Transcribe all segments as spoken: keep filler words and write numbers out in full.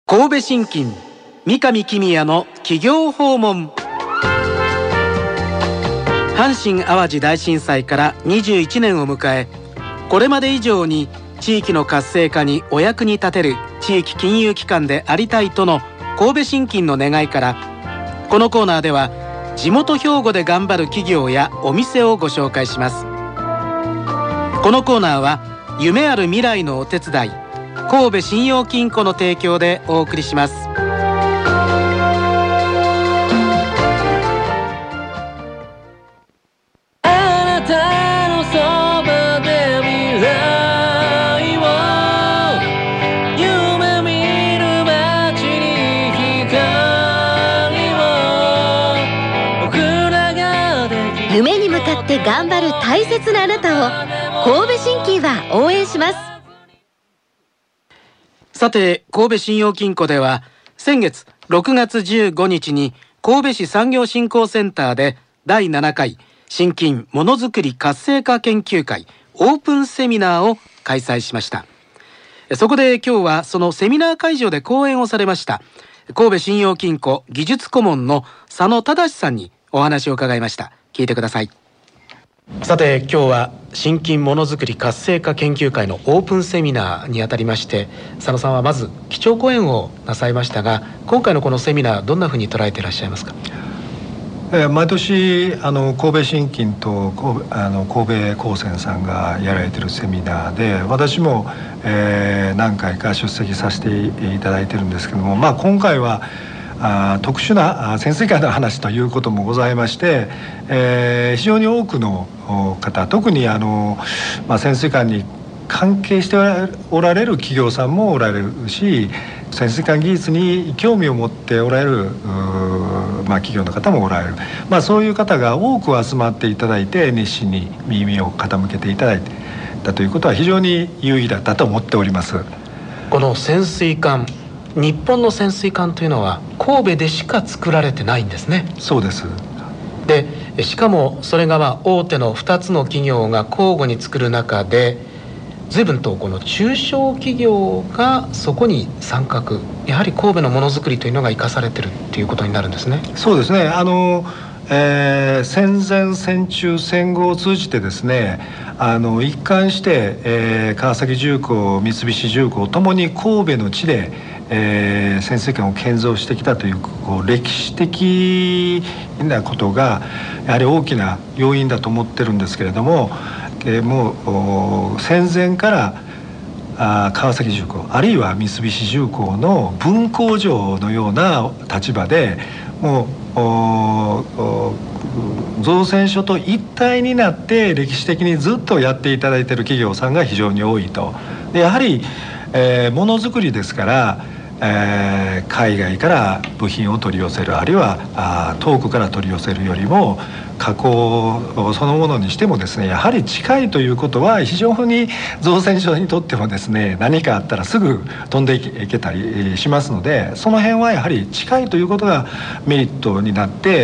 神戸信金三上公也の企業訪問。阪神・淡路大震災からにじゅういちねんを迎え、これまで以上に地域の活性化にお役に立てる地域金融機関でありたいとの神戸信金の願いから、このコーナーでは地元兵庫で頑張る企業やお店をご紹介します。このコーナーは夢ある未来のお手伝い、神戸信用金庫の提供でお送りします。 あなたのそばで未来を夢見る街に光を、僕らができる夢に向かって頑張る大切なあなたを神戸信金は応援します。 さて、神戸信用金庫では先月ろくがつじゅうごにちに神戸市産業振興センターでだいななかい信金ものづくり活性化研究会オープンセミナーを開催しました。そこで今日はそのセミナー会場で講演をされました神戸信用金庫技術顧問の佐野忠さんにお話を伺いました。聞いてください。さて、今日は信金ものづくり活性化研究会のオープンセミナーにあたりまして、佐野さんはまず基調講演をなさいましたが、今回のこのセミナーどんなふうに捉えていらっしゃいますか？ えー、毎年あの神戸信金と神戸、あの神戸高専さんがやられているセミナーで、私も、えー、何回か出席させていただいてるんですけども、まあ、今回はあ特殊な潜水艦の話ということもございまして、えー、非常に多くの方、特にあの、まあ、潜水艦に関係しておられる企業さんもおられるし、潜水艦技術に興味を持っておられる、まあ、企業の方もおられる、まあ、そういう方が多く集まっていただいて、熱心に耳を傾けていただいたということは非常に有意義だったと思っております。 この潜水艦、日本の潜水艦というのは神戸でしか作られてないんですね。 そうです。 でしかもそれがまあ大手のふたつの企業が交互に作る中で、随分とこの中小企業がそこに参画、やはり神戸のものづくりというのが生かされているということになるんですね。 そうですね。あのえー、戦前戦中戦後を通じてですね、あの一貫して、えー、川崎重工、三菱重工ともに神戸の地で、えー、潜水艦を建造してきたという、こう歴史的なことがやはり大きな要因だと思ってるんですけれども、えー、もう戦前からあ川崎重工あるいは三菱重工の分工場のような立場で、もう造船所と一体になって歴史的にずっとやっていただいている企業さんが非常に多いと。でやはり、えー、ものづくりですから、えー、海外から部品を取り寄せる、あるいはあ遠くから取り寄せるよりも加工そのものにしてもですね、やはり近いということは非常に造船所にとってもですね、何かあったらすぐ飛んでいけたりしますので、その辺はやはり近いということがメリットになって、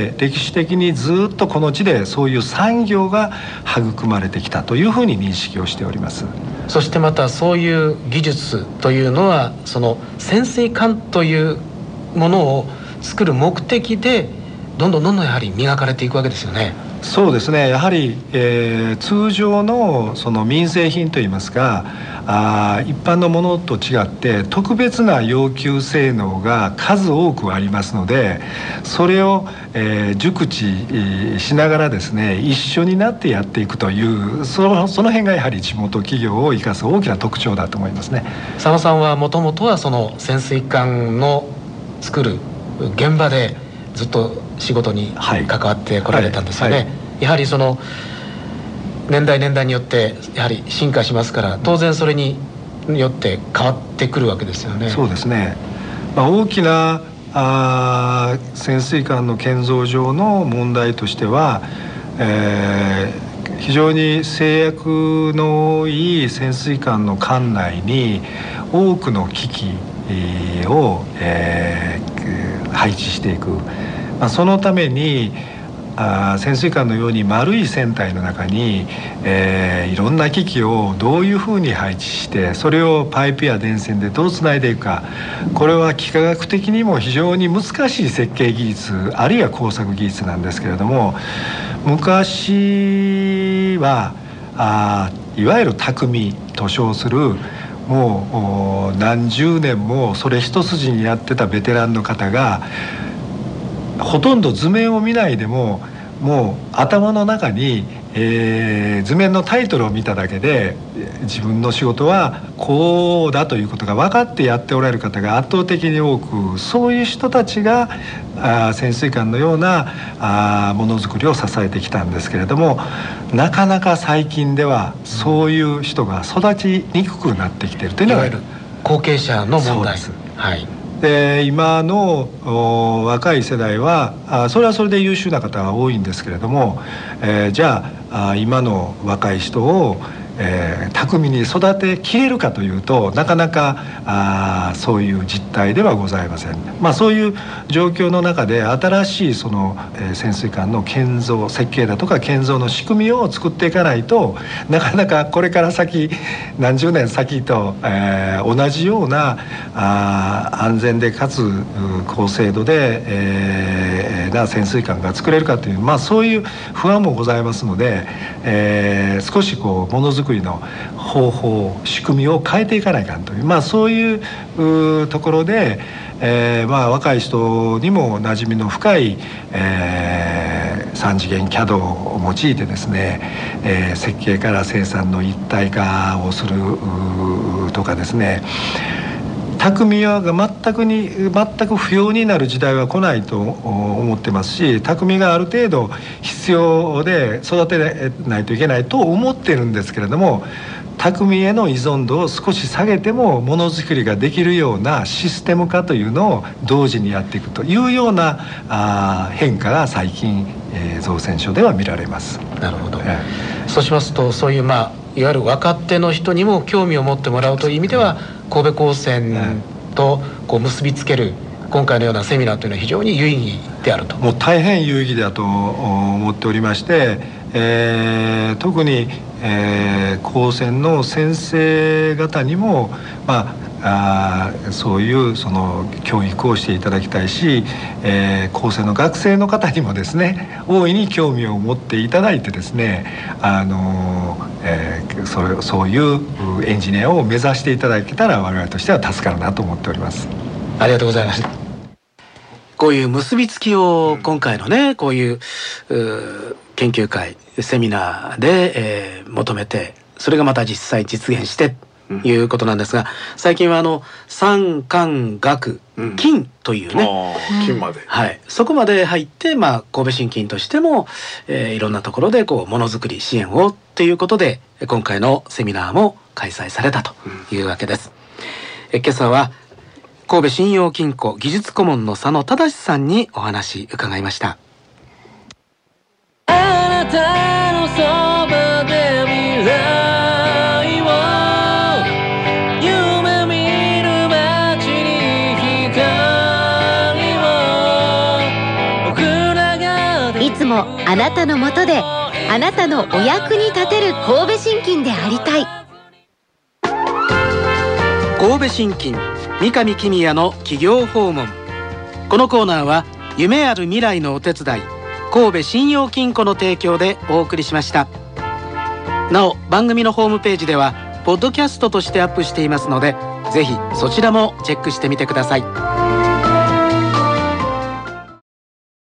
歴史的にずっとこの地でそういう産業が育まれてきたというふうに認識をしております。 そしてまたそういう技術というのは、その潜水艦というものを作る目的でどんどんどんどんやはり磨かれていくわけですよね。 そうですね。やはり、えー、通常のその民生品といいますか、あ一般のものと違って特別な要求性能が数多くありますので、それを、えー、熟知しながらですね、一緒になってやっていくという、その、その辺がやはり地元企業を生かす大きな特徴だと思いますね。 佐野さんはもともとはその潜水艦の作る現場でずっと仕事に関わってこられたんですよね。はいはいはい、やはりその年代年代によってやはり進化しますから、当然それによって変わってくるわけですよね。 そうですね。まあ、大きなあ潜水艦の建造上の問題としては、えー、非常に制約のいい潜水艦の艦内に多くの機器を、えー、配置していく、まあ、そのためにあ潜水艦のように丸い船体の中に、えー、いろんな機器をどういうふうに配置してそれをパイプや電線でどうつないでいくか、これは幾何学的にも非常に難しい設計技術あるいは工作技術なんですけれども、昔はあいわゆる匠と称するもう何十年もそれ一筋にやってたベテランの方がほとんど図面を見ないでももう頭の中に、えー、図面のタイトルを見ただけで自分の仕事はこうだということが分かってやっておられる方が圧倒的に多く、そういう人たちがあ潜水艦のようなあものづくりを支えてきたんですけれども、なかなか最近ではそういう人が育ちにくくなってきているというのが、いわゆる後継者の問題。 そうです。 はい。 で今の若い世代はあそれはそれで優秀な方が多いんですけれども、えー、じゃあ今の若い人を、えー、巧みに育てきれるかというとなかなかあそういう実態ではございません。まあ、そういう状況の中で新しいその、えー、潜水艦の建造設計だとか建造の仕組みを作っていかないとなかなかこれから先何十年先と、えー、同じようなあ安全でかつ高精度で、えー、な潜水艦が作れるかという、まあ、そういう不安もございますので、えー、少しこうものづくりの方法仕組みを変えていかないかんという、まあ、そういうところで、えーまあ、若い人にも馴染みの深い、えー、三次元 キャド を用いてですね、えー、設計から生産の一体化をするとかですね、匠が全くに全く不要になる時代は来ないと思ってますし、匠がある程度必要で育てないといけないと思ってるんですけれども、匠への依存度を少し下げてもものづくりができるようなシステム化というのを同時にやっていくというようなあ変化が最近、えー、造船所では見られます。 なるほど、 えー、そうしますとそういう、まあ、いわゆる若手の人にも興味を持ってもらうという意味では、神戸高専とこう結びつける今回のようなセミナーというのは非常に有意義であると。 もう大変有意義だと思っておりまして、えー、特に、えー、高専の先生方にも、まあ、あそういうその教育をしていただきたいし、えー、高専の学生の方にもですね大いに興味を持っていただいてですね、あの、えー、それそういうエンジニアを目指していただけたら我々としては助かるなと思っております。 ありがとうございました。こういう結びつきを今回のねこういう、う研究会セミナーで、えー、求めて、それがまた実際実現してということなんですが、最近はあの産官学金というね、 うん、金まで、 はい、そこまで入って、まあ、神戸新金としても、えー、いろんなところでこうものづくり支援をということで今回のセミナーも開催されたというわけです。え今朝は神戸信用金庫技術顧問の佐野忠さんにお話伺いました。 あなたのそばで未来を夢見る街に光を僕らがいつもあなたのもとであなたのお役に立てる神戸信金でありたい。 神戸信金三上公也の企業訪問。このコーナーは夢ある未来のお手伝い神戸信用金庫の提供でお送りしました。なお番組のホームページではポッドキャストとしてアップしていますので、ぜひそちらもチェックしてみてください。